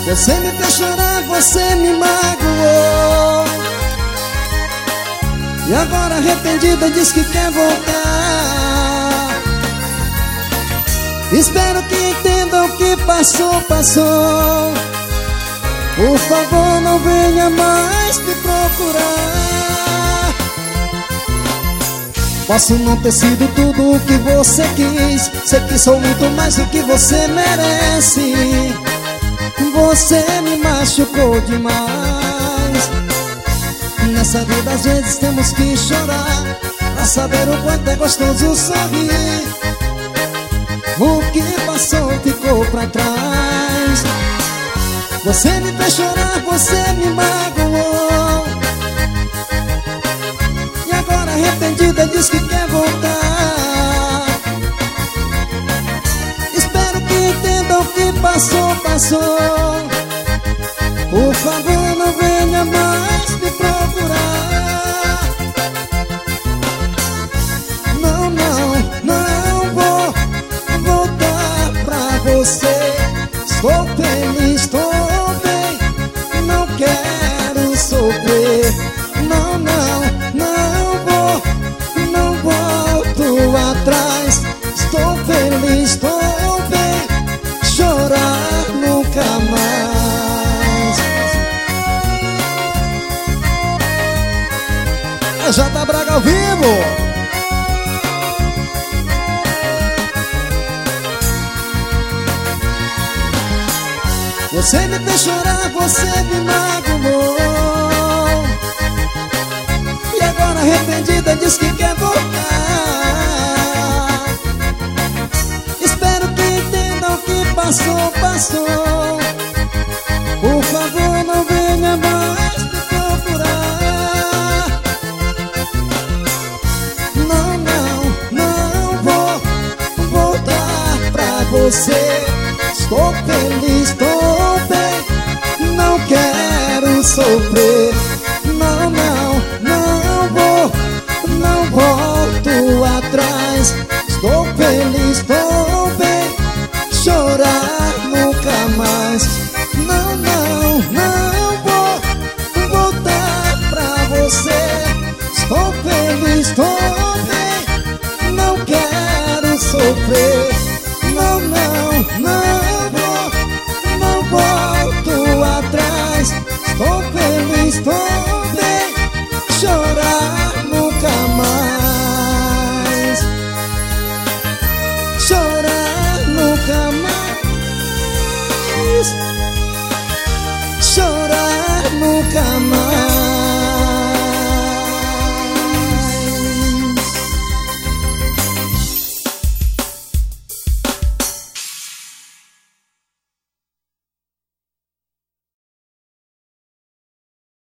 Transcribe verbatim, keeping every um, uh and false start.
Você me fez chorar, você me magoou, e agora arrependida diz que quer voltar. Espero que entenda o que passou, passou. Por favor, não venha mais me procurar. Posso não ter sido tudo o que você quis, sei que sou muito mais do que você merece. Você me machucou demais. Nessa vida às vezes temos que chorar pra saber o quanto é gostoso sorrir. O que passou ficou pra trás. Você me fez chorar, você me magoou, e agora arrependida diz que quer voltar. Espero que entenda o que passou, passou. Por favor, não venha mais me procurar. Não, não, não vou voltar pra você. Estou feliz, estou bem, não quero sofrer. Não, não, não vou, não volto atrás. Estou feliz, estou bem, chorar nunca mais. É J Braga ao vivo. Você me fez chorar, você me magoou, e agora arrependida diz que quer voltar. Espero que entenda o que passou, passou. Por favor, não venha mais me procurar. Não, não, não vou voltar pra você. Estou feliz, estou bem, não quero sofrer. Não, não, não vou, não volto atrás. Estou feliz, estou bem, chorar nunca mais. Não, não, não vou voltar pra você. Estou feliz, estou bem, não quero sofrer. Não, não, não vou, não volto atrás. Estou feliz, estou bem, chorar nunca mais. Chorar nunca mais. Chorar nunca mais.